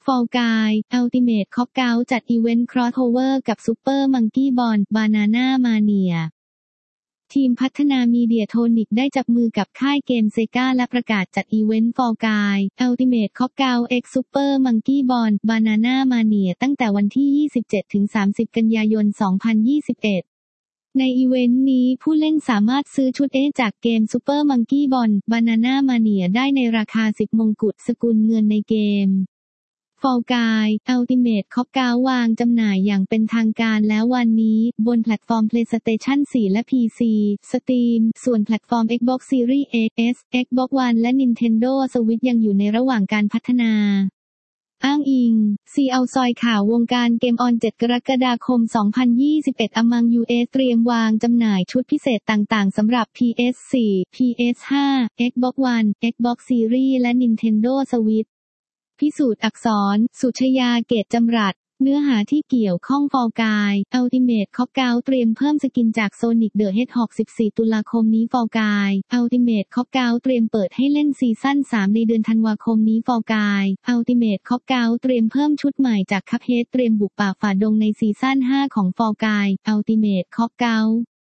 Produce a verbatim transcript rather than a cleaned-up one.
Fall Guys Ultimate Knockout จัดอีเวนต์ Crossover กับ Super Monkey Ball Banana Mania ทีมพัฒนา Mediatonic ได้จับมือกับค่ายเกม Sega และประกาศจัดอีเวนต์ Fall Guys Ultimate Knockout X Super Monkey Ball Banana Mania ตั้งแต่วันที่ ยี่สิบเจ็ดถึงสามสิบ กันยายน สองพันยี่สิบเอ็ด ในอีเวนต์นี้ผู้เล่นสามารถซื้อชุด เอ จากเกม Super Monkey Ball Banana Mania ได้ในราคา สิบ มงกุฎสกุลเงินในเกมFall Guys Ultimate Knockout วางจำหน่ายอย่างเป็นทางการแล้ววันนี้บนแพลตฟอร์ม PlayStation โฟร์ และ พี ซี Steam ส่วนแพลตฟอร์ม Xbox Series X Xbox One และ Nintendo Switch ยังอยู่ในระหว่างการพัฒนาอ้างอิง ซี เอาซอยข่าววงการเกมออน เจ็ด กรกฎาคม สองพันยี่สิบเอ็ด Among ยู เอส เตรียมวางจำหน่ายชุดพิเศษต่างๆสำหรับ พี เอส โฟร์ พี เอส ไฟว์ Xbox One Xbox Series และ Nintendo Switchพิสูจน์อักษร สุชยา เกตจำรัดเนื้อหาที่เกี่ยวข้อง Fall Guys Ultimate Knockout เตรียมเพิ่มสกินจาก Sonic the Hedgehog สิบสี่ ตุลาคมนี้ Fall Guys Ultimate Knockout เตรียมเปิดให้เล่นซีซั่น สาม ในเดือนธันวาคมนี้ Fall Guys Ultimate Knockout เตรียมเพิ่มชุดใหม่จาก Cuphead เตรียมบุกป่าฝ่าดงในซีซั่น ห้า ของ Fall Guys Ultimate Knockout